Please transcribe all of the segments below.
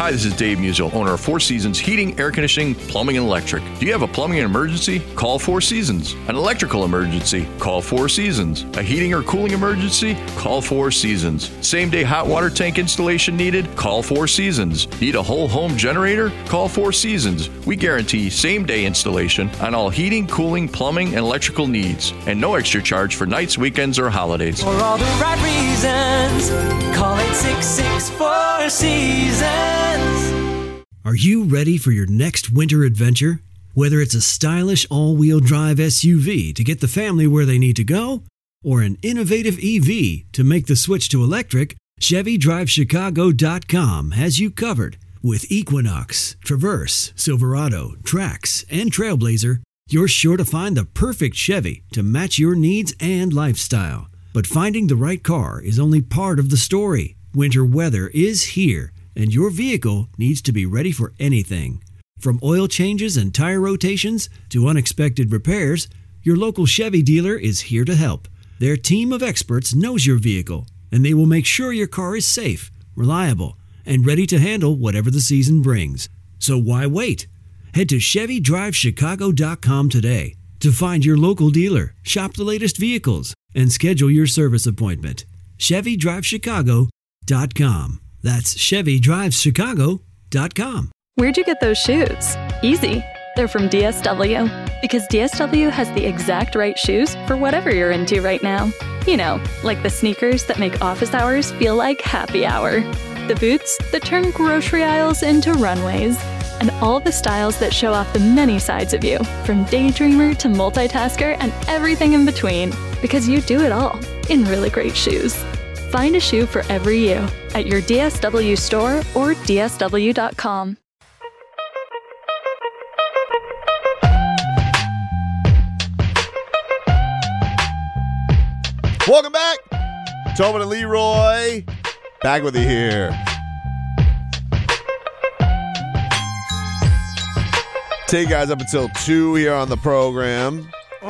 Hi, this is Dave Musial, owner of Four Seasons Heating, Air Conditioning, Plumbing, and Electric. Do you have a plumbing emergency? Call Four Seasons. An electrical emergency? Call Four Seasons. A heating or cooling emergency? Call Four Seasons. Same-day hot water tank installation needed? Call Four Seasons. Need a whole home generator? Call Four Seasons. We guarantee same-day installation on all heating, cooling, plumbing, and electrical needs. And no extra charge for nights, weekends, or holidays. For all the right reasons, call 866-4 Seasons. Are you ready for your next winter adventure? Whether it's a stylish all-wheel drive SUV to get the family where they need to go, or an innovative EV to make the switch to electric, ChevyDriveChicago.com has you covered. With Equinox, Traverse, Silverado, Trax, and Trailblazer, you're sure to find the perfect Chevy to match your needs and lifestyle. But finding the right car is only part of the story. Winter weather is here, and your vehicle needs to be ready for anything. From oil changes and tire rotations to unexpected repairs, your local Chevy dealer is here to help. Their team of experts knows your vehicle, and they will make sure your car is safe, reliable, and ready to handle whatever the season brings. So why wait? Head to ChevyDriveChicago.com today to find your local dealer, shop the latest vehicles, and schedule your service appointment. ChevyDriveChicago.com. That's ChevyDriveChicago.com. Where'd you get those shoes? Easy. They're from DSW. Because DSW has the exact right shoes for whatever you're into right now. You know, like the sneakers that make office hours feel like happy hour. The boots that turn grocery aisles into runways. And all the styles that show off the many sides of you, from daydreamer to multitasker and everything in between. Because you do it all in really great shoes. Find a shoe for every you at your DSW store or DSW.com. Welcome back. Tobin and Leroy, back with you here. Take you guys up until 2 here on the program.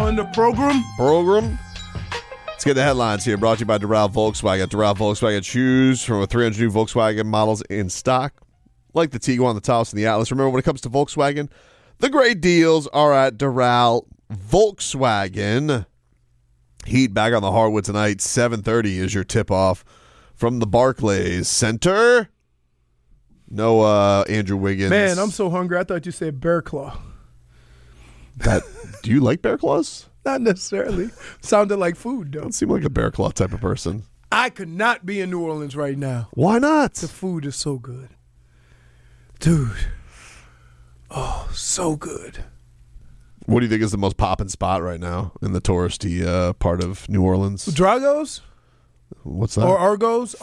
Let's get the headlines here. Brought to you by Doral Volkswagen. Doral Volkswagen, choose from over 300 new Volkswagen models in stock, like the Tiguan, the Taos, and the Atlas. Remember, when it comes to Volkswagen, the great deals are at Doral Volkswagen. Heat back on the hardwood tonight. 7:30 is your tip-off from the Barclays Center. No Andrew Wiggins. Man, I'm so hungry. I thought you said bear claw. Do you like bear claws? Not necessarily. Sounded like food, though. Don't seem like a bear claw type of person. I could not be in New Orleans right now. Why not? The food is so good. Dude. Oh, so good. What do you think is the most poppin' spot right now in the touristy part of New Orleans? Drago's? What's that? Or Argo's?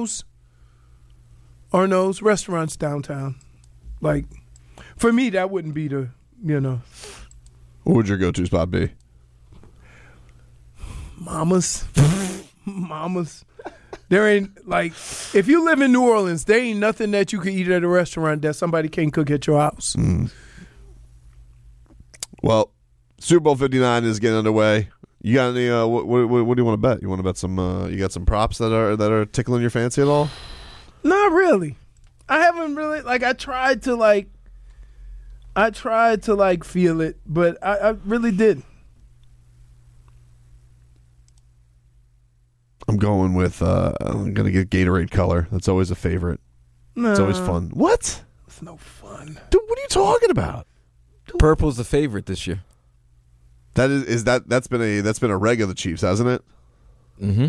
Arno's restaurants downtown. Like, for me, that wouldn't be the, What would your go-to spot be? Mama's. There ain't, like, if you live in New Orleans, there ain't nothing that you can eat at a restaurant that somebody can't cook at your house. Well, Super Bowl 59 is getting underway. You got any? What do you want to bet? You want to bet some? You got some props that are tickling your fancy at all? Not really. I haven't really, like, I tried to feel it, but I really didn't. I'm going with, I'm going to get Gatorade color. That's always a favorite. No. It's always fun. What? It's no fun. Dude, what are you talking about? Purple's the favorite this year. That's been a reg of the Chiefs, hasn't it? Mm-hmm.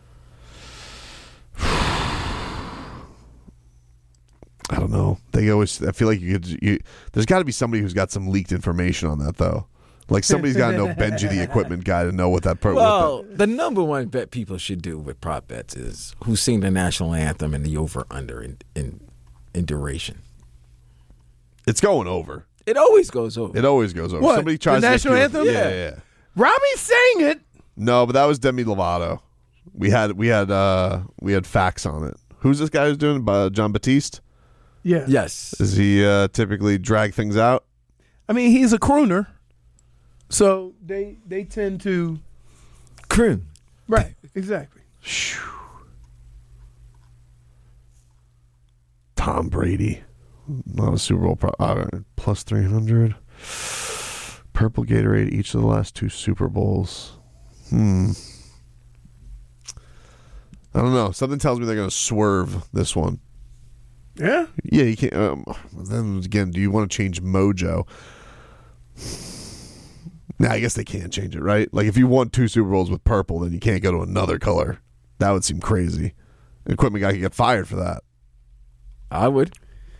I don't know. I feel like there's got to be somebody who's got some leaked information on that, though. Like, somebody's got to know Benji, the equipment guy, to know what that. The number one bet people should do with prop bets is who sing the national anthem and the over/under in duration. It's going over. It always goes over. It always goes over. What? Somebody tries the national anthem? Yeah. Robbie sang it. No, but that was Demi Lovato. We had facts on it. Who's this guy who's doing it? John Batiste? Yeah. Yes. Does he typically drag things out? I mean, he's a crooner. So they tend to croon. Right, exactly. Tom Brady. Not a Super Bowl. All right, plus 300. Purple Gatorade each of the last 2 Super Bowls. I don't know. Something tells me they're going to swerve this one. Yeah? Yeah, you can't. Then again, do you want to change mojo? Nah, I guess they can't change it, right? Like, if you won 2 Super Bowls with purple, then you can't go to another color. That would seem crazy. An equipment guy could get fired for that. I would.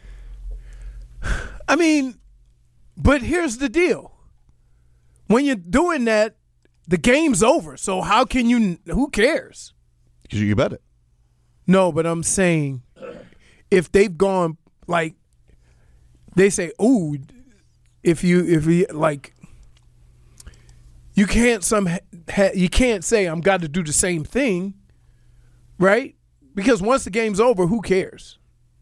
I mean, but here's the deal. When you're doing that, the game's over. So how can you – who cares? Because you can bet it. No, but I'm saying if they've gone – like they say, ooh, if you like – you can't say I'm got to do the same thing, right? Because once the game's over, who cares?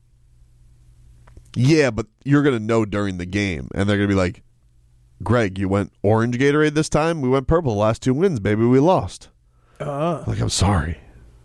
Yeah, but you're going to know during the game, and they're going to be like, Greg, you went orange Gatorade this time? We went purple the last 2 wins, baby. We lost. Like, I'm sorry.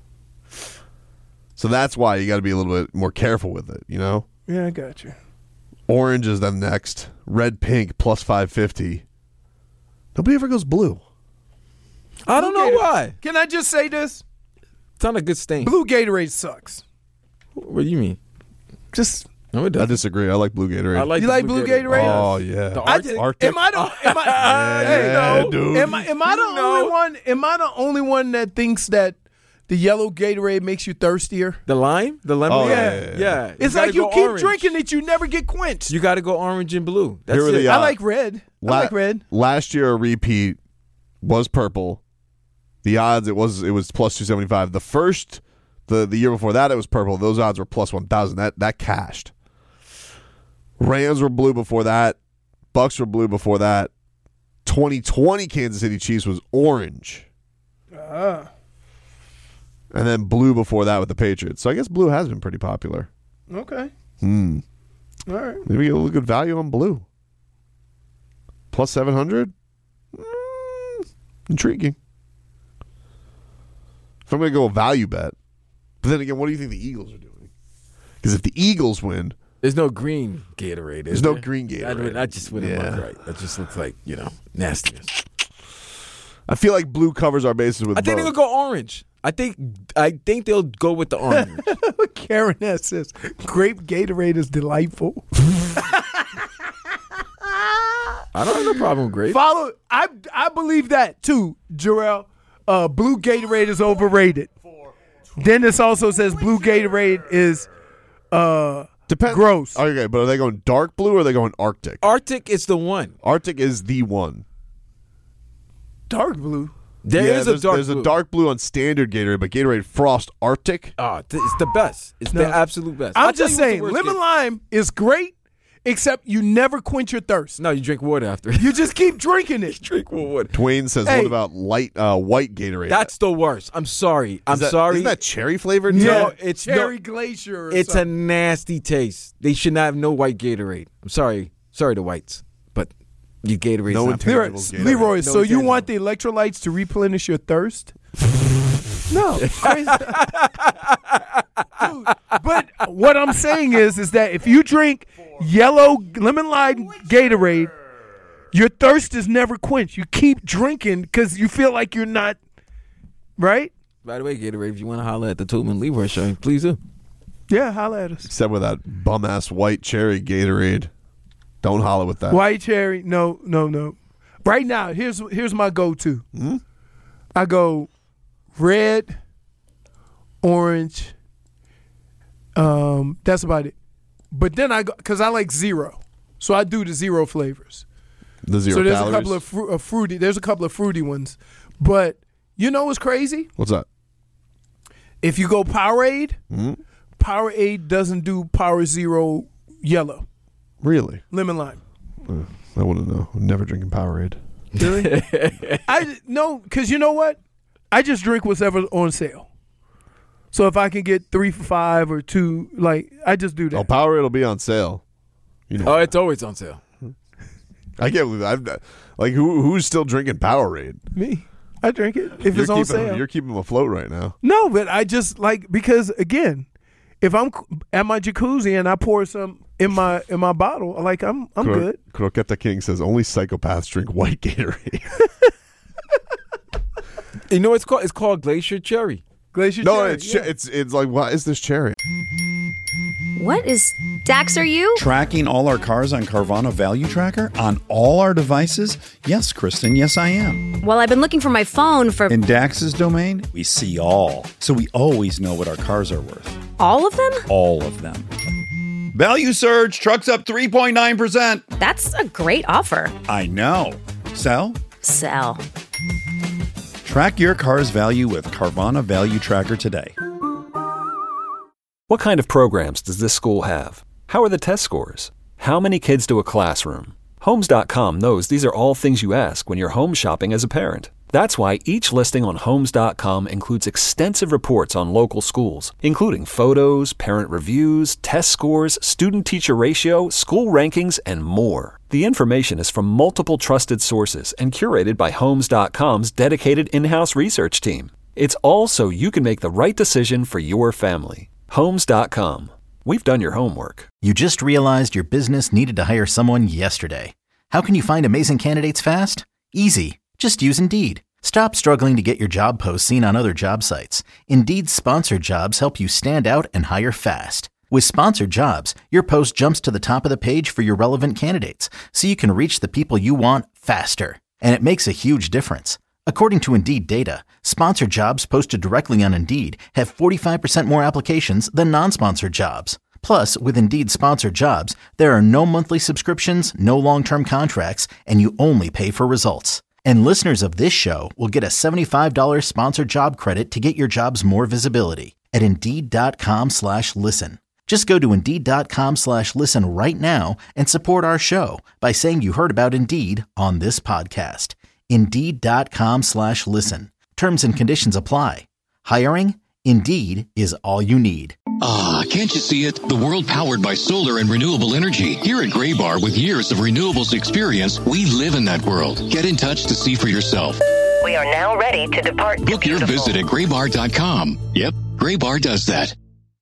So that's why you got to be a little bit more careful with it, you know? Yeah, I got you. Orange is then next. Red, pink, plus 550. Nobody ever goes blue. I don't know why. Can I just say this? It's not a good stain. Blue Gatorade sucks. What do you mean? Just No, it I doesn't. disagree. I like blue Gatorade. I like You the like blue Gatorade? Oh, yeah. The Arctic. Am I dude. am I the only one? Am I the only one that thinks that the yellow Gatorade makes you thirstier? The lime? The lemon? Oh, yeah. Yeah. It's gotta like you go keep orange. drinking it, you never get quenched. You got to go orange and blue. That's Here are it. the I like red. I like red. Last year, a repeat was purple. The odds, it was plus 275. The year before that, it was purple. Those odds were plus 1,000. That cashed. Rams were blue before that. Bucks were blue before that. 2020 Kansas City Chiefs was orange. And then blue before that with the Patriots. So I guess blue has been pretty popular. Okay. All right. Maybe get a little good value on blue. Plus 700? Intriguing. If I'm going to go a value bet. But then again, what do you think the Eagles are doing? Because if the Eagles win, There's no green Gatorade. There's no green Gatorade. That just wouldn't Yeah. look right. That just looks like, nastiness. I feel like blue covers our bases with I think both. they'll go orange. I think they'll go with the orange. Karen S says grape Gatorade is delightful. I don't have no problem with grape. Follow. I believe that too, Jarrell. Blue Gatorade is overrated. Dennis also says blue Gatorade is gross. Okay, but are they going dark blue or are they going Arctic? Arctic is the one. Arctic is the one. Dark blue. There's a dark There's blue. a dark blue on standard Gatorade, but Gatorade Frost Arctic. It's the best. It's the absolute best. I'm I'll tell just you what's the saying, worst lemon Gatorade. lime is great, except you never quench your thirst. No, you drink water after. You just keep drinking it. drink water. Dwayne says, Hey. what about light white Gatorade? That's the worst. I'm sorry. I'm sorry. Isn't that cherry flavored? No, it's cherry glacier. Or It's something. a nasty taste. They should not have no white Gatorade. I'm sorry. Sorry to whites, but your Gatorade's No not Leroy, intangibles Gatorade. Leroy, No so you intangible. want the electrolytes to replenish your thirst? No. Crazy. Dude, but what I'm saying is that if you drink yellow lemon lime Gatorade, your thirst is never quenched. You keep drinking because you feel like you're not, right? By the way, Gatorade, if you want to holler at the Tubman Leroy show, please do. Yeah, holla at us. Except with that bum ass white cherry Gatorade. Don't holler with that. White cherry, no. Right now, here's my go-to. I go red, orange. That's about it. But then I go because I like zero, so I do the zero flavors. The zero So there's calories. a couple of fruity. There's a couple of fruity ones, but you know what's crazy? What's that? If you go Powerade, Powerade doesn't do Power Zero yellow Really? lemon lime. I wouldn't know. I'm never drinking Powerade. Really? Because you know what? I just drink whatever's on sale. So if I can get 3 for $5 or 2, like I just do that. Oh, Powerade will be on sale. You know. Oh, it's always on sale. I can't believe that. Like, who's still drinking Powerade? Me, I drink it if it's on sale. You're keeping them afloat right now. No, but I just like because again, if I'm at my jacuzzi and I pour some in my bottle, like I'm good. Croqueta King says only psychopaths drink white Gatorade. You know what it's called? It's called Glacier Cherry. Glacier No, Cherry, it's like, what is this cherry? What is Dax, are you? Tracking all our cars on Carvana Value Tracker on all our devices? Yes, Kristen, yes, I am. Well, I've been looking for my phone for... In Dax's domain, we see all. So we always know what our cars are worth. All of them? All of them. Value surge, trucks up 3.9%. That's a great offer. I know. Sell? Sell. Track your car's value with Carvana Value Tracker today. What kind of programs does this school have? How are the test scores? How many kids to a classroom? Homes.com knows these are all things you ask when you're home shopping as a parent. That's why each listing on Homes.com includes extensive reports on local schools, including photos, parent reviews, test scores, student-teacher ratio, school rankings, and more. The information is from multiple trusted sources and curated by Homes.com's dedicated in-house research team. It's all so you can make the right decision for your family. Homes.com. We've done your homework. You just realized your business needed to hire someone yesterday. How can you find amazing candidates fast? Easy. Just use Indeed. Stop struggling to get your job posts seen on other job sites. Indeed's sponsored jobs help you stand out and hire fast. With sponsored jobs, your post jumps to the top of the page for your relevant candidates, so you can reach the people you want faster. And it makes a huge difference. According to Indeed data, sponsored jobs posted directly on Indeed have 45% more applications than non-sponsored jobs. Plus, with Indeed sponsored jobs, there are no monthly subscriptions, no long-term contracts, and you only pay for results. And listeners of this show will get a $75 sponsored job credit to get your jobs more visibility at Indeed.com/listen. Just go to Indeed.com/listen right now and support our show by saying you heard about Indeed on this podcast. Indeed.com/listen. Terms and conditions apply. Hiring? Indeed is all you need. Ah, can't you see it? The world powered by solar and renewable energy. Here at Gray Bar, with years of renewables experience, we live in that world. Get in touch to see for yourself. We are now ready to depart. Book your visit at graybar.com. Yep, Gray Bar does that.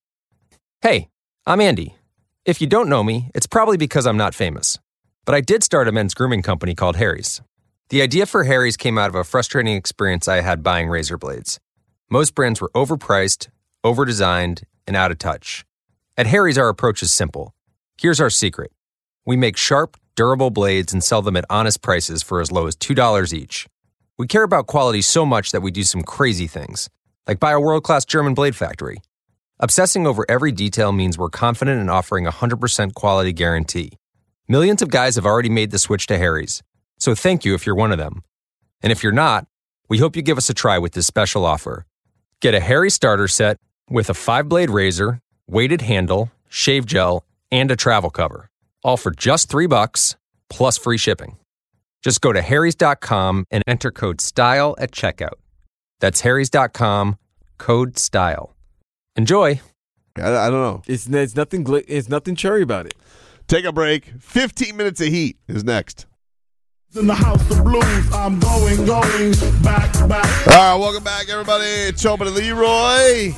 Hey, I'm Andy. If you don't know me, it's probably because I'm not famous. But I did start a men's grooming company called Harry's. The idea for Harry's came out of a frustrating experience I had buying razor blades. Most brands were overpriced, overdesigned, and out of touch. At Harry's, our approach is simple. Here's our secret. We make sharp, durable blades and sell them at honest prices for as low as $2 each. We care about quality so much that we do some crazy things, like buy a world-class German blade factory. Obsessing over every detail means we're confident in offering a 100% quality guarantee. Millions of guys have already made the switch to Harry's, so thank you if you're one of them. And if you're not, we hope you give us a try with this special offer. Get a Harry starter set with a 5-blade razor, weighted handle, shave gel, and a travel cover. All for just $3 plus free shipping. Just go to harrys.com and enter code STYLE at checkout. That's harrys.com, code STYLE. Enjoy. I don't know. It's nothing cherry about it. Take a break. 15 minutes of heat is next. In the house of blues, I'm going back. All right, welcome back, everybody. It's Chopin and Leroy.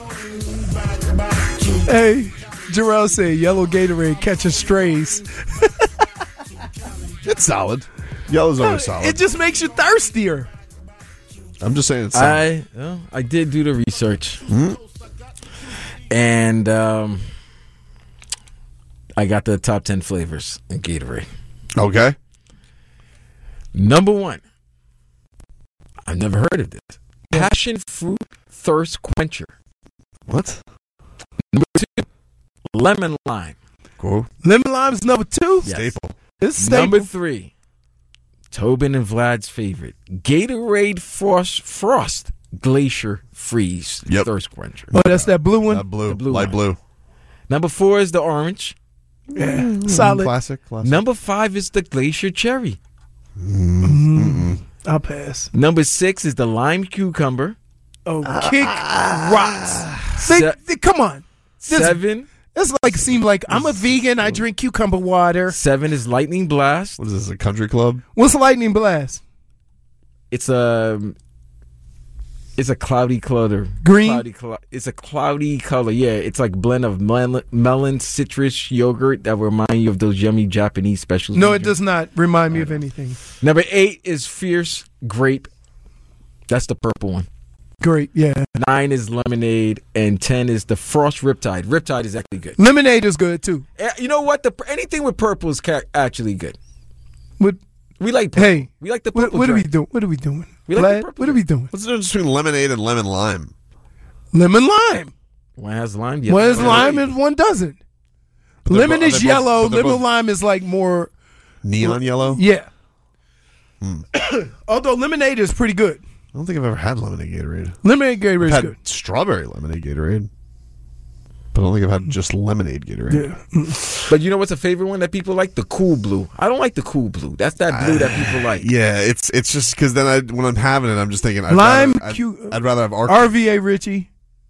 Hey, Jarrell said yellow Gatorade catching strays. It's solid. Yellow's always solid. It just makes you thirstier. I'm just saying it's solid. I did do the research. Mm-hmm. And I got the top 10 flavors in Gatorade. Okay. Number 1. I've never heard of this. Passion fruit thirst quencher. What? Number 2. Lemon lime. Cool. Lemon lime is number 2? Yes. Staple. It's staple. Number 3. Tobin and Vlad's favorite. Gatorade Frost Glacier Freeze thirst quencher. Oh, that's that blue one? Blue. The blue Light one. blue. Number 4 is the orange. Yeah. Solid. Classic. Number 5 is the Glacier Cherry. I'll pass. Number 6 is the lime cucumber. Oh, kick rocks. Come on. 7. It's like seem like I'm a vegan. I drink cucumber water. 7 is Lightning Blast. What is this, a country club? What's Lightning Blast? It's a It's a cloudy color. Green? It's a cloudy color. Yeah, it's like blend of melon, citrus, yogurt that will remind you of those yummy Japanese specials. No, it does not remind me of anything. Number 8 is Fierce Grape. That's the purple one. Great, yeah. 9 is Lemonade, and 10 is the Frost Riptide. Riptide is actually good. Lemonade is good too. You know what? Anything with purple is actually good. We like purple. Hey, we like the purple. What are we doing? What are we doing? We like the purple. What are we doing? What's the difference between lemonade and lemon lime? Lemon lime. One has lime. One has lime and one doesn't. Lemon is yellow. Lemon lime is like more neon yellow. Yeah. Although lemonade is pretty good. I don't think I've ever had lemonade Gatorade. Lemonade Gatorade is I've good. had strawberry lemonade Gatorade, but I don't think I've had just lemonade Gatorade. Yeah. But you know what's a favorite one that people like? The Cool Blue. I don't like the Cool Blue. That's that blue that people like. Yeah, it's just because then when I'm having it, I'm just thinking I'd rather have RVA Richie.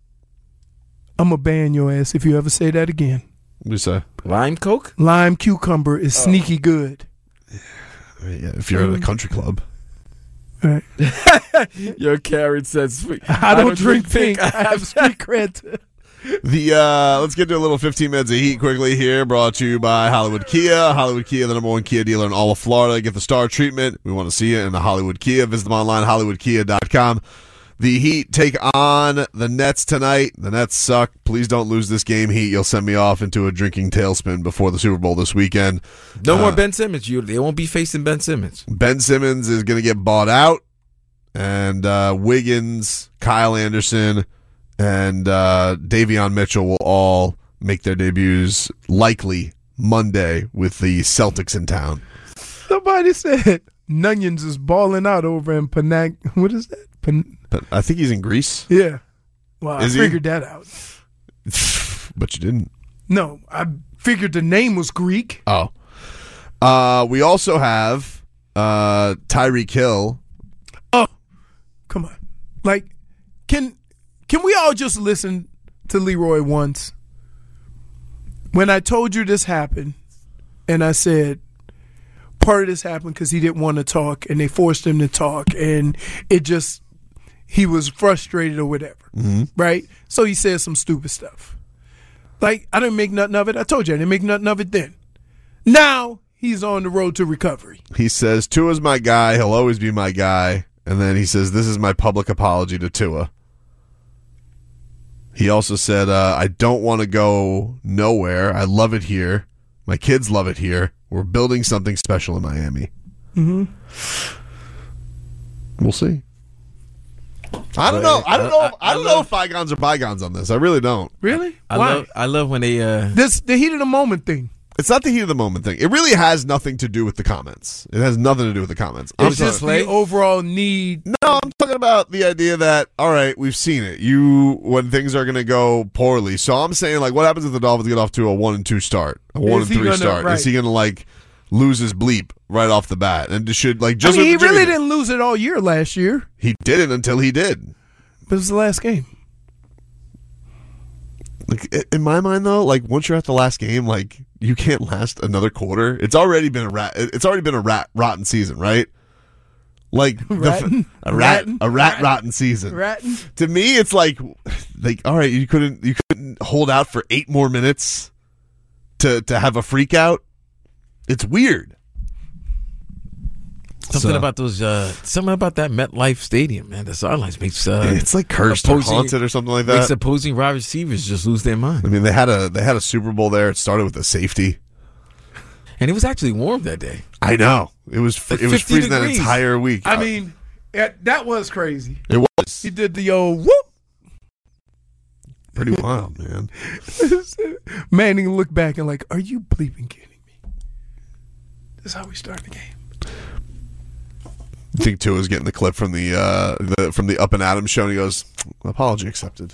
I'm gonna ban your ass if you ever say that again. What do you say? Lime Coke? Lime cucumber is sneaky good. Yeah, if you're at a country club. Right. Your Karen says sweet. I don't drink pink. I have street cred. Let's get to a little 15 minutes of heat quickly here, brought to you by Hollywood Kia. Hollywood Kia, the #1 Kia dealer in all of Florida. Get the star treatment. We want to see you in the Hollywood Kia. Visit them online, hollywoodkia.com. The Heat take on the Nets tonight. The Nets suck. Please don't lose this game, Heat. You'll send me off into a drinking tailspin before the Super Bowl this weekend. No more Ben Simmons. They won't be facing Ben Simmons. Ben Simmons is going to get bought out. And Wiggins, Kyle Anderson, and Davion Mitchell will all make their debuts likely Monday with the Celtics in town. Somebody said Nunions is balling out over in Penang. What is that? I think he's in Greece. Yeah. Well, I Is he? figured that out. But you didn't. No, I figured the name was Greek. Oh. We also have Tyreek Hill. Oh, come on. Like, can we all just listen to Leroy once? When I told you this happened, and I said, part of this happened because he didn't want to talk, and they forced him to talk, and he was frustrated or whatever, right? So he said some stupid stuff. Like, I didn't make nothing of it. I told you I didn't make nothing of it then. Now he's on the road to recovery. He says, Tua's my guy. He'll always be my guy. And then he says, this is my public apology to Tua. He also said, I don't want to go nowhere. I love it here. My kids love it here. We're building something special in Miami. Mm-hmm. We'll see. I don't know. I don't know if bygones are bygones on this. I really don't. Really? Why? I love when they the heat of the moment thing. It's not the heat of the moment thing. It really has nothing to do with the comments. It has nothing to do with the comments. It's just the overall need. No, I'm talking about the idea that, all right, we've seen it. When things are going to go poorly. So I'm saying, like, what happens if the Dolphins get off to a 1-2 start, a 1-3 start? Right. Is he going to lose his bleep right off the bat? And he really didn't lose it all year last year. He didn't until he did. But it was the last game. Like, in my mind, though, like, once you're at the last game, like, you can't last another quarter. It's already been a rotten season, right? Like a rotten season. Ratting. To me, it's like all right, you couldn't hold out for 8 more minutes to have a freak out. It's weird. Something about that MetLife Stadium, man. The sidelines makes it's like cursed or haunted or something like that. Makes opposing wide receivers just lose their mind. I mean, they had a Super Bowl there. It started with a safety, and it was actually warm that day. I know it was freezing degrees. That entire week. I mean, that was crazy. It was. He did the old whoop. Pretty wild, man. Manning looked back and like, are you bleeping kidding me? This is how we start the game. I think Tua's getting the clip from the Up and Adams show, and he goes, "Apology accepted."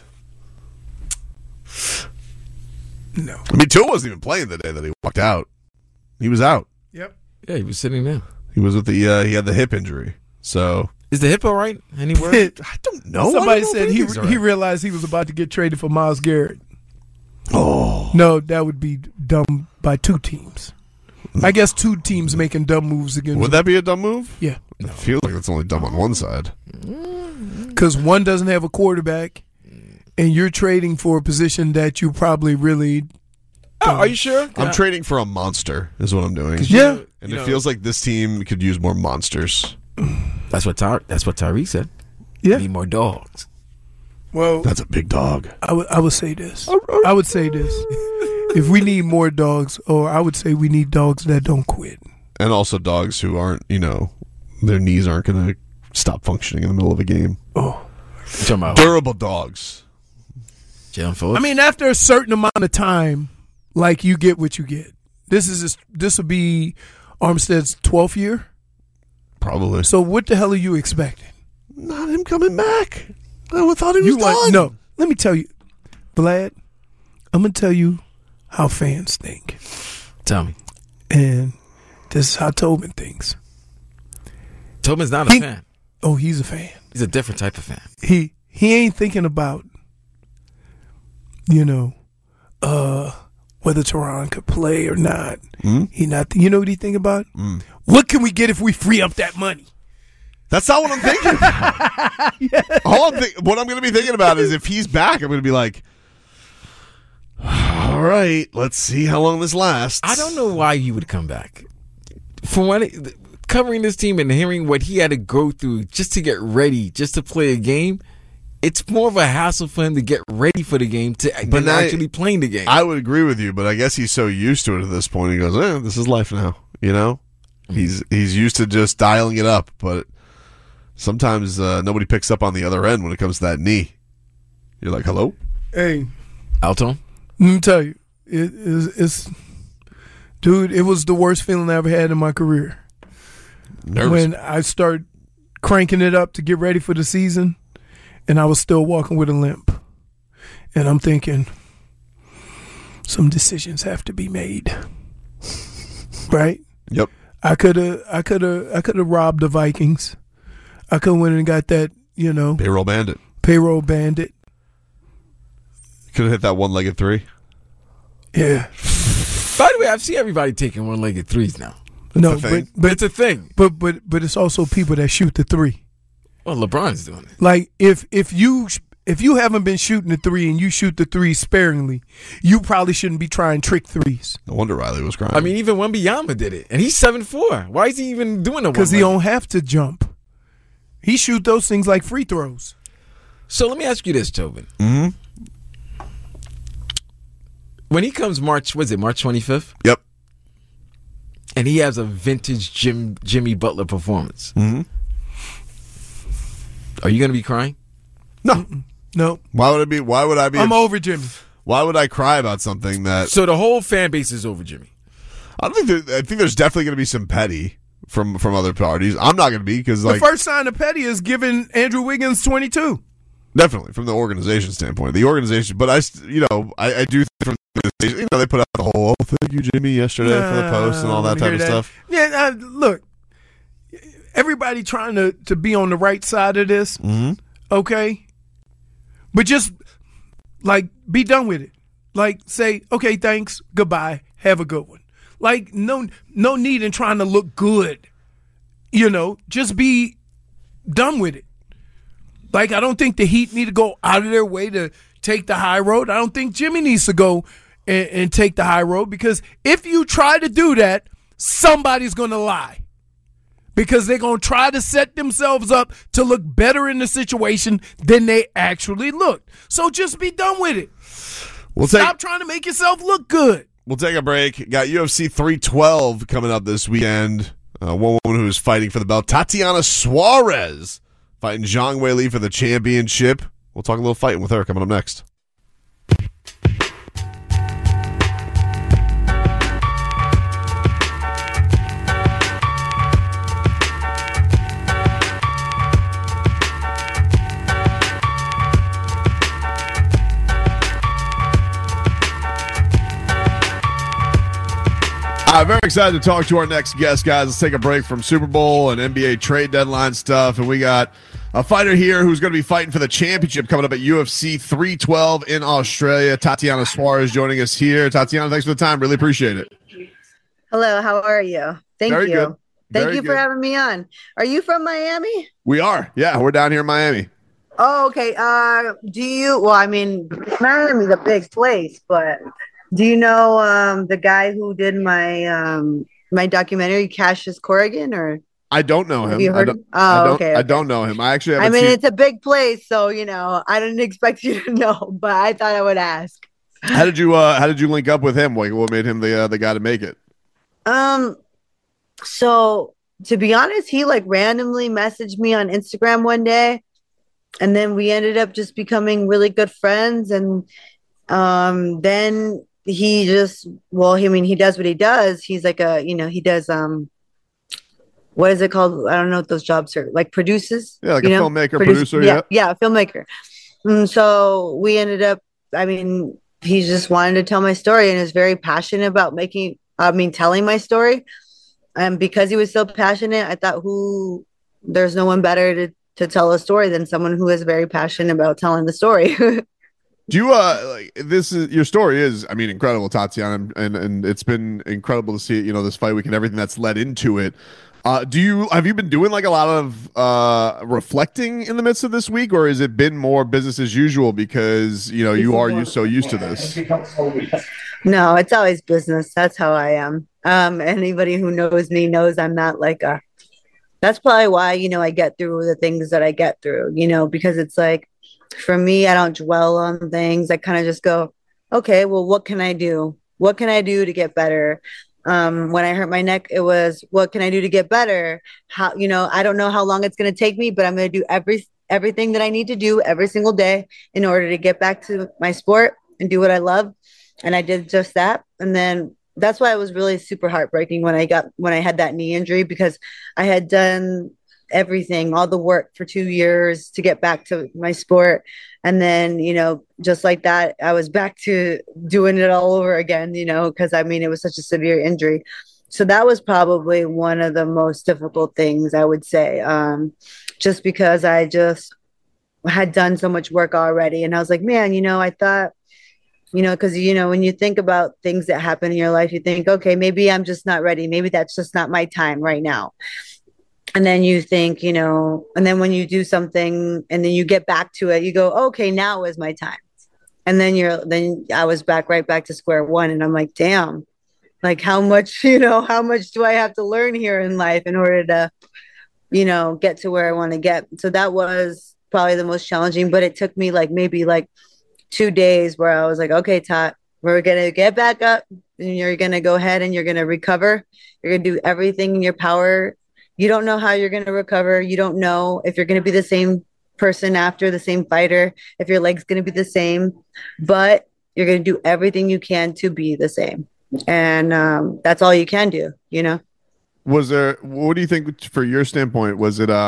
No, I mean, Tua wasn't even playing the day that he walked out. He was out. Yep. Yeah, he was sitting there. He was with he had the hip injury. So is the hip all right? Anywhere? I don't know. Somebody said he realized he was about to get traded for Myles Garrett. Oh no, that would be dumb by 2 teams. I guess 2 teams making dumb moves against. Would that be a dumb move? Yeah. It feels like it's only dumb on one side. Because one doesn't have a quarterback, and you're trading for a position that you probably really don't. Are you sure? I'm trading for a monster is what I'm doing. Yeah. And it feels like this team could use more monsters. That's what Tyree said. Yeah. Need more dogs. Well, that's a big dog. I would say this. I would say this. If we need more dogs, or I would say we need dogs that don't quit. And also dogs who aren't, their knees aren't going to stop functioning in the middle of a game. Oh. Durable dogs. Jalen Phillips. I mean, after a certain amount of time, like, you get what you get. This will be Armstead's 12th year? Probably. So what the hell are you expecting? Not him coming back. I thought he was done. No, let me tell you, Vlad, I'm going to tell you how fans think. Tell me. And this is how Tobin thinks. Tobin's not a fan. Oh, he's a fan. He's a different type of fan. He ain't thinking about, whether Tehran could play or not. He not. You know what he think about? What can we get if we free up that money? That's not what I'm thinking. What I'm going to be thinking about is if he's back, I'm going to be like, all right, let's see how long this lasts. I don't know why he would come back. From covering this team and hearing what he had to go through just to get ready, just to play a game, it's more of a hassle for him to get ready for the game than actually playing the game. I would agree with you, but I guess he's so used to it at this point. He goes, this is life now. He's used to just dialing it up, but sometimes nobody picks up on the other end when it comes to that knee. You're like, hello? Hey. Alton? Let me tell you, it's dude, it was the worst feeling I ever had in my career. Nervous. When I started cranking it up to get ready for the season, and I was still walking with a limp. And I'm thinking, some decisions have to be made. Right? Yep. I could have robbed the Vikings. I could have went and got that, Payroll bandit. Could have hit that one-legged three. Yeah. By the way, I've seen everybody taking one-legged threes now. No, but it's a thing. But it's also people that shoot the three. Well, LeBron's doing it. Like if you haven't been shooting the three and you shoot the three sparingly, you probably shouldn't be trying trick threes. No wonder Riley was crying. I mean, even Wembanyama did it, and he's 7'4". Why is he even doing it? Because he don't have to jump. He shoot those things like free throws. So let me ask you this, Tobin. Mm-hmm. When he comes March 25th? Yep. And he has a vintage Jimmy Butler performance. Mm-hmm. Are you going to be crying? No. Why would I be? I'm over Jimmy. Why would I cry about something that? So the whole fan base is over Jimmy. I think there's definitely going to be some petty from other parties. I'm not going to be because the first sign of petty is giving Andrew Wiggins 22. Definitely from the organization standpoint, but I do think from the organization, they put out the whole thank you Jimmy yesterday for the post and all that type of stuff. Yeah, look, everybody trying to be on the right side of this, okay, but just like be done with it. Like say, okay, thanks, goodbye, have a good one. Like no need in trying to look good, just be done with it. Like, I don't think the Heat need to go out of their way to take the high road. I don't think Jimmy needs to go and take the high road, because if you try to do that, somebody's going to lie. Because they're going to try to set themselves up to look better in the situation than they actually looked. So just be done with it. Stop trying to make yourself look good. We'll take a break. Got UFC 312 coming up this weekend. One woman who is fighting for the belt, Tatiana Suarez, fighting Zhang Weili for the championship. We'll talk a little fighting with her coming up next. I'm very excited to talk to our next guest, guys. Let's take a break from Super Bowl and NBA trade deadline stuff. And we got a fighter here who's going to be fighting for the championship coming up at UFC 312 in Australia. Tatiana Suarez joining us here. Tatiana, thanks for the time. Really appreciate it. Hello, how are you? Thank Very you. good. Thank Very you good. for having me on. Are you from Miami? We are. Yeah, we're down here in Miami. Oh, okay. Do you? Well, I mean, Miami's a big place, but do you know the guy who did my documentary, Cassius Corrigan, or I don't know have him. you heard? Oh, okay, I okay. don't know him. I actually I haven't mean, seen. it's a big place, so I didn't expect you to know, but I thought I would ask. How did you link up with him? Like, what made him the guy to make it? So to be honest, he like randomly messaged me on Instagram one day, and then we ended up just becoming really good friends. And then he just, well, I mean, he does what he does. He's like he does what is it called? I don't know what those jobs are, like produces. Yeah, like a filmmaker, producer. Yeah, filmmaker. So we ended up, I mean, he just wanted to tell my story and is very passionate about telling my story. And because he was so passionate, I thought there's no one better to tell a story than someone who is very passionate about telling the story. Do you like this is your story is, I mean, incredible, Tatiana, and it's been incredible to see, this fight week and everything that's led into it. Have you been doing like a lot of reflecting in the midst of this week, or has it been more business as usual because you are so used to this? No, it's always business. That's how I am. Anybody who knows me knows I'm not like that's probably why, I get through the things that I get through, because it's like, for me, I don't dwell on things. I kind of just go, okay, well, what can I do? What can I do to get better? When I hurt my neck, it was, what can I do to get better? How, I don't know how long it's going to take me, but I'm going to do everything that I need to do every single day in order to get back to my sport and do what I love. And I did just that. And then that's why it was really super heartbreaking when I had that knee injury, because I had done everything, all the work for 2 years to get back to my sport. And then, just like that, I was back to doing it all over again, because I mean, it was such a severe injury. So that was probably one of the most difficult things, I would say, just because I just had done so much work already. And I was like, man, I thought, because, when you think about things that happen in your life, you think, okay, maybe I'm just not ready. Maybe that's just not my time right now. And then you think, and then when you do something and then you get back to it, you go, okay, now is my time. And then I was right back to square one. And I'm like, damn, like how much do I have to learn here in life in order to, get to where I want to get. So that was probably the most challenging, but it took me maybe 2 days where I was like, okay, Tot, we're going to get back up and you're going to go ahead and you're going to recover. You're going to do everything in your power. You don't know how you're going to recover. You don't know if you're going to be the same person after, the same fighter, if your leg's going to be the same, but you're going to do everything you can to be the same. And that's all you can do, What do you think for your standpoint? Was it,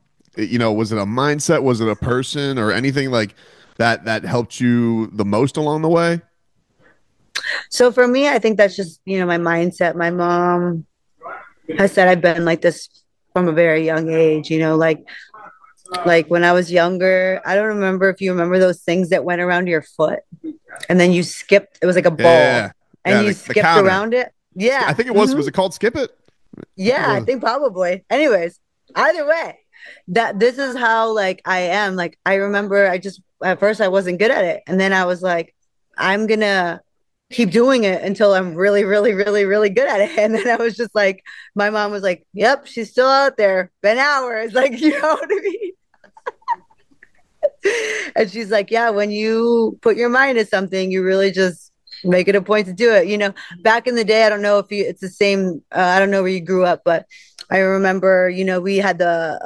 was it a mindset? Was it a person or anything like that helped you the most along the way? So for me, I think that's just, my mindset. My mom has said I've been like this from a very young age, like when I was younger. I don't remember if you remember those things that went around your foot and then you skipped. It was like a ball and you skipped around it. Yeah. I think it was. Mm-hmm. Was it called Skip It? Yeah, I think probably. Anyways, either way, this is how like I am. Like I remember at first I wasn't good at it. And then I was like, I'm going to keep doing it until I'm really, really, really, really good at it. And then I was just like, my mom was like, yep, she's still out there. Been hours. Like, you know what I mean? And she's like, yeah, when you put your mind to something, you really just make it a point to do it. Back in the day, I don't know if it's the same. I don't know where you grew up, but I remember, we had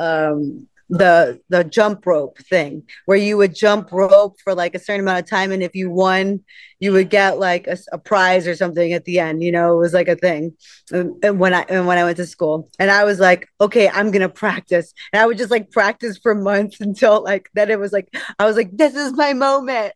the jump rope thing where you would jump rope for like a certain amount of time. And if you won, you would get like a prize or something at the end, it was like a thing. And when I went to school, and I was like, okay, I'm going to practice. And I would just like practice for months until then it was like, I was like, this is my moment,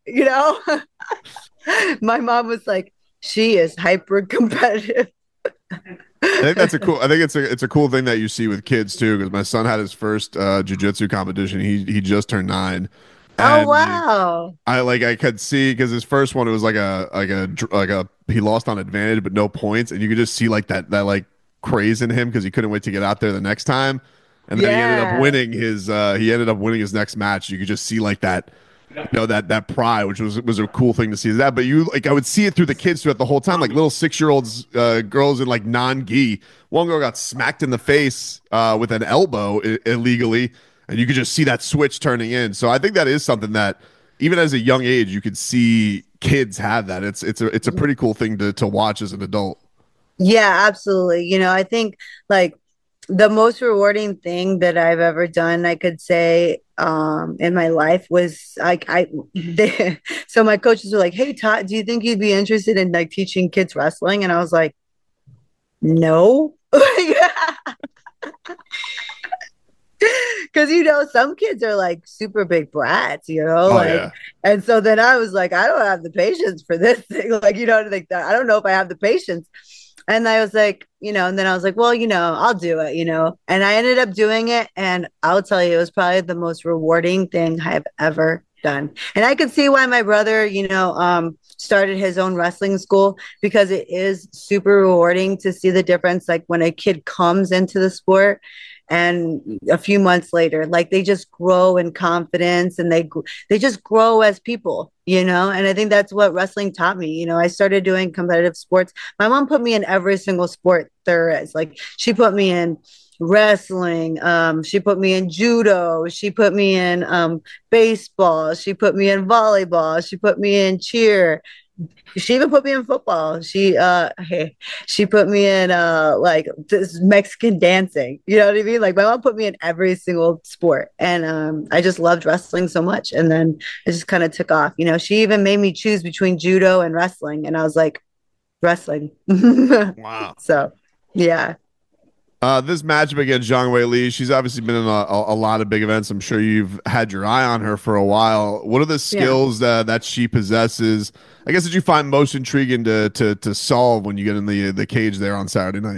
My mom was like, she is hyper competitive. I think that's it's a cool thing that you see with kids too, because my son had his first jiu-jitsu competition. He just turned 9. Oh wow! I could see, because his first one, it was like a he lost on advantage but no points, and you could just see like that like craze in him because he couldn't wait to get out there the next time. and then he ended up winning his next match. You could just see like that, that pride, which was a cool thing to see. That, but I would see it through the kids throughout the whole time, like little 6-year-olds, girls in like non-gi. One girl got smacked in the face with an elbow illegally, and you could just see that switch turning in. So I think that is something that even as a young age, you could see kids have that. It's a pretty cool thing to watch as an adult. Yeah, absolutely. I think like the most rewarding thing that I've ever done, I could say, in my life was like so my coaches were like, "Hey, Todd, do you think you'd be interested in like teaching kids wrestling?" And I was like, "No." Because some kids are like super big brats, and so then I was like, I don't have the patience for this thing, like like that. I don't know if I have the patience. And I was like, and then I was like, well, I'll do it, and I ended up doing it. And I'll tell you, it was probably the most rewarding thing I've ever done. And I could see why my brother, started his own wrestling school, because it is super rewarding to see the difference. Like when a kid comes into the sport and a few months later, like they just grow in confidence and they just grow as people, and I think that's what wrestling taught me. I started doing competitive sports. My mom put me in every single sport there is. Like she put me in wrestling, she put me in judo, she put me in baseball, she put me in volleyball, she put me in cheer. She even put me in football. She put me in like this Mexican dancing. You know what I mean? Like my mom put me in every single sport, and I just loved wrestling so much. And then it just kind of took off. She even made me choose between judo and wrestling, and I was like, wrestling. Wow. So, yeah. This matchup against Zhang Wei Li, she's obviously been in a lot of big events. I'm sure you've had your eye on her for a while. What are the skills that she possesses? I guess, did you find most intriguing to solve when you get in the cage there on Saturday night?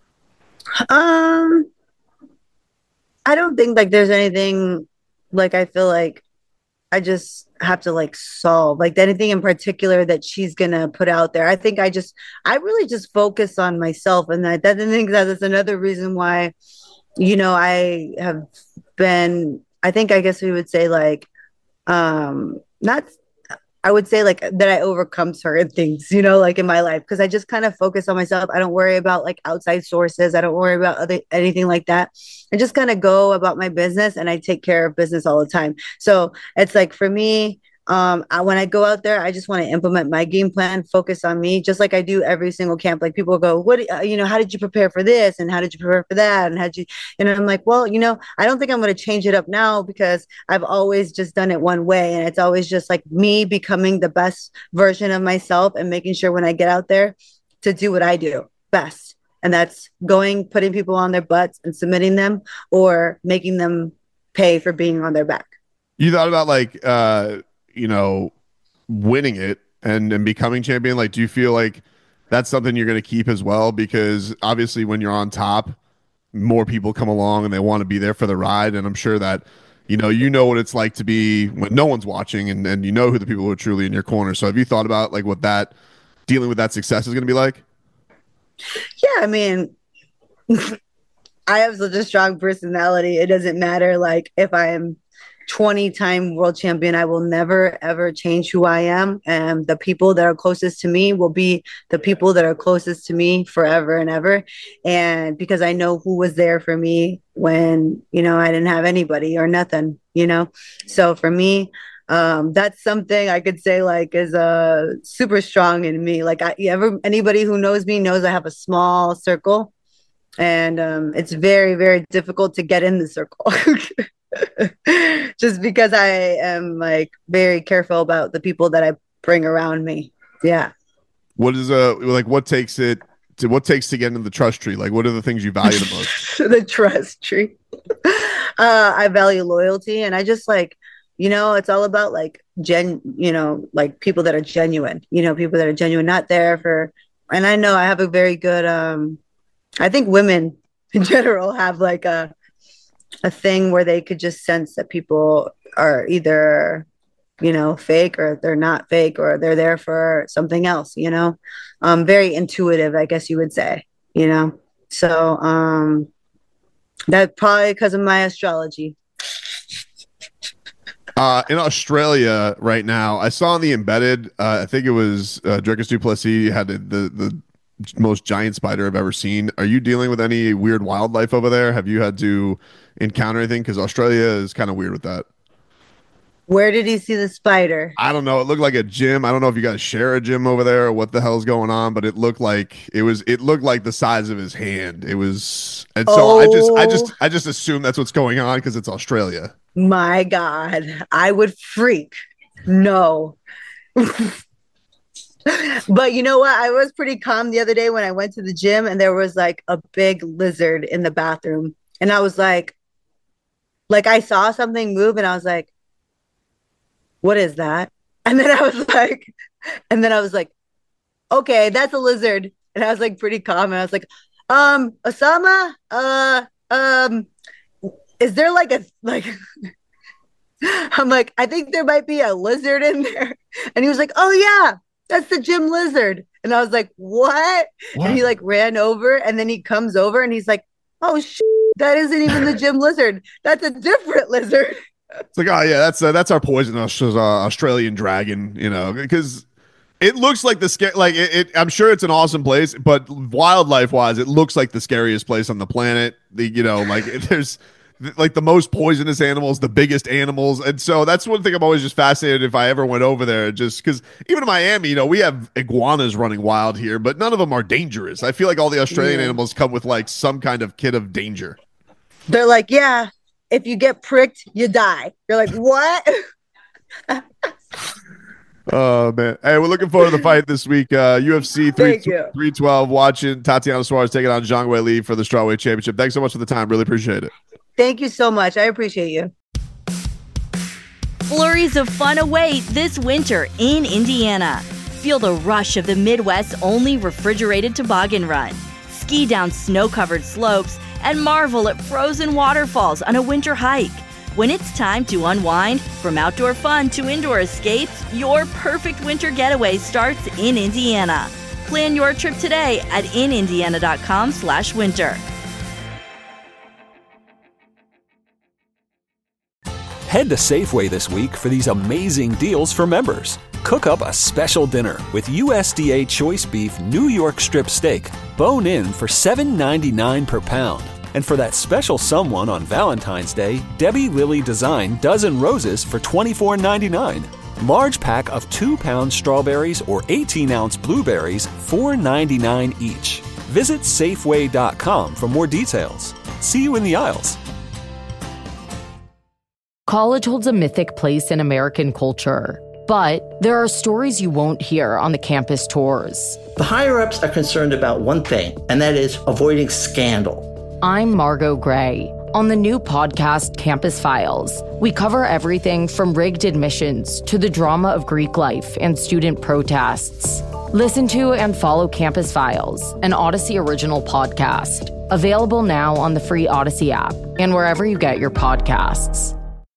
I don't think like there's anything like I feel like I just have to like solve like anything in particular that she's gonna put out there. I think I really just focus on myself, and I think that's another reason why, I have been. I think I guess we would say like, not. I would say like that I overcome certain things, like in my life, because I just kind of focus on myself. I don't worry about like outside sources. I don't worry about anything like that. I just kind of go about my business, and I take care of business all the time. So it's like for me, when I go out there, I just want to implement my game plan, focus on me, just like I do every single camp. Like people go, what, how did you prepare for this? And how did you prepare for that? And I'm like, well, I don't think I'm going to change it up now, because I've always just done it one way. And it's always just like me becoming the best version of myself and making sure when I get out there to do what I do best. And that's putting people on their butts and submitting them, or making them pay for being on their back. You thought about like, winning it and becoming champion? Like, do you feel like that's something you're going to keep as well? Because obviously when you're on top, more people come along and they want to be there for the ride. And I'm sure that, you know what it's like to be when no one's watching, and who the people who are truly in your corner. So have you thought about like what dealing with that success is going to be like? Yeah. I mean, I have such a strong personality. It doesn't matter. Like if I'm 20-time world champion, I will never ever change who I am, and the people that are closest to me will be the people that are closest to me forever and ever. And because I know who was there for me when I didn't have anybody or nothing, so for me, that's something I could say like is super strong in me. Like anybody who knows me knows I have a small circle, and it's very, very difficult to get in the circle. Just because I am like very careful about the people that I bring around me. Yeah. What is what takes to get into the trust tree? Like, what are the things you value the most? The trust tree. I value loyalty, and I just like, it's all about like like people that are genuine, people that are genuine, not there for, and I know I have a very good, I think women in general have like a thing where they could just sense that people are either, fake, or they're not fake, or they're there for something else, very intuitive, I guess you would say, so, That's probably because of my astrology. In Australia right now, I saw in the embedded, I think it was Dracus du Plessis had the most giant spider I've ever seen. Are you dealing with any weird wildlife over there? Have you had to encounter anything? Because Australia is kind of weird with that. Where did he see the spider? I don't know. It looked like a gym. I don't know if you guys share a gym over there or what the hell's going on, but it looked like the size of his hand. It was, and so I just assume that's what's going on because it's Australia. My God, I would freak. No. But you know what? I was pretty calm the other day when I went to the gym and there was like a big lizard in the bathroom. And I was like I saw something move and I was like, what is that? And then I was like, okay, that's a lizard. And I was like pretty calm. And I was like, Osama, is there I'm like, I think there might be a lizard in there. And he was like, oh yeah, that's the gym lizard. And I was like, what? And he like ran over and then he comes over and he's like, oh shit, that isn't even the gym lizard. That's a different lizard. It's like, oh yeah, that's our poisonous Australian dragon, you know, because it looks like I'm sure it's an awesome place, but wildlife wise, it looks like the scariest place on the planet. There's like the most poisonous animals, the biggest animals, and so that's one thing I'm always just fascinated if I ever went over there, just because even in Miami, you know, we have iguanas running wild here, but none of them are dangerous. I feel like all the Australian animals come with like some kind of kit of danger. They're like, yeah, if you get pricked, you die. You're like, what? Oh man! Hey, we're looking forward to the fight this week. UFC 312. Watching Tatiana Suarez taking on Zhang Weili for the strawweight championship. Thanks so much for the time. Really appreciate it. Thank you so much. I appreciate you. Flurries of fun await this winter in Indiana. Feel the rush of the Midwest's only refrigerated toboggan run. Ski down snow-covered slopes and marvel at frozen waterfalls on a winter hike. When it's time to unwind, from outdoor fun to indoor escapes, your perfect winter getaway starts in Indiana. Plan your trip today at inindiana.com/winter. Head to Safeway this week for these amazing deals for members. Cook up a special dinner with USDA Choice Beef New York Strip Steak, bone-in for $7.99 per pound. And for that special someone on Valentine's Day, Debbie Lilly Design Dozen Roses for $24.99. Large pack of 2-pound strawberries or 18-ounce blueberries, $4.99 each. Visit Safeway.com for more details. See you in the aisles. College holds a mythic place in American culture, but there are stories you won't hear on the campus tours. The higher-ups are concerned about one thing, and that is avoiding scandal. I'm Margot Gray. On the new podcast, Campus Files, we cover everything from rigged admissions to the drama of Greek life and student protests. Listen to and follow Campus Files, an Odyssey original podcast. Available now on the free Odyssey app and wherever you get your podcasts.